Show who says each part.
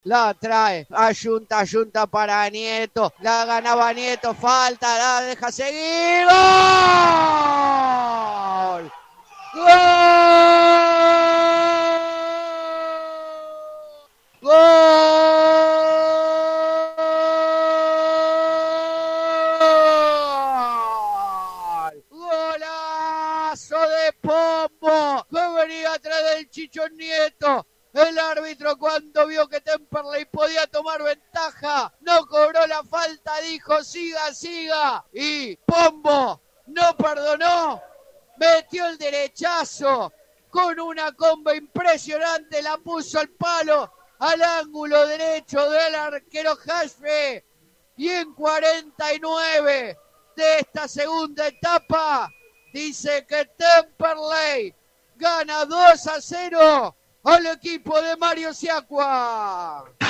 Speaker 1: La trae, ayunta para Nieto, la ganaba Nieto, falta, la deja seguir, ¡gol! ¡Gol! ¡Gol! ¡Golazo de Pombo! Que venía atrás del Chichón Nieto. El árbitro, cuando vio que Temperley podía tomar ventaja, no cobró la falta, dijo siga, siga. Y Pombo no perdonó, metió el derechazo con una comba impresionante, la puso al palo, al ángulo derecho del arquero Hashbe. Y en 49 de esta segunda etapa, dice que Temperley gana 2-0 al equipo de Mario Siacua.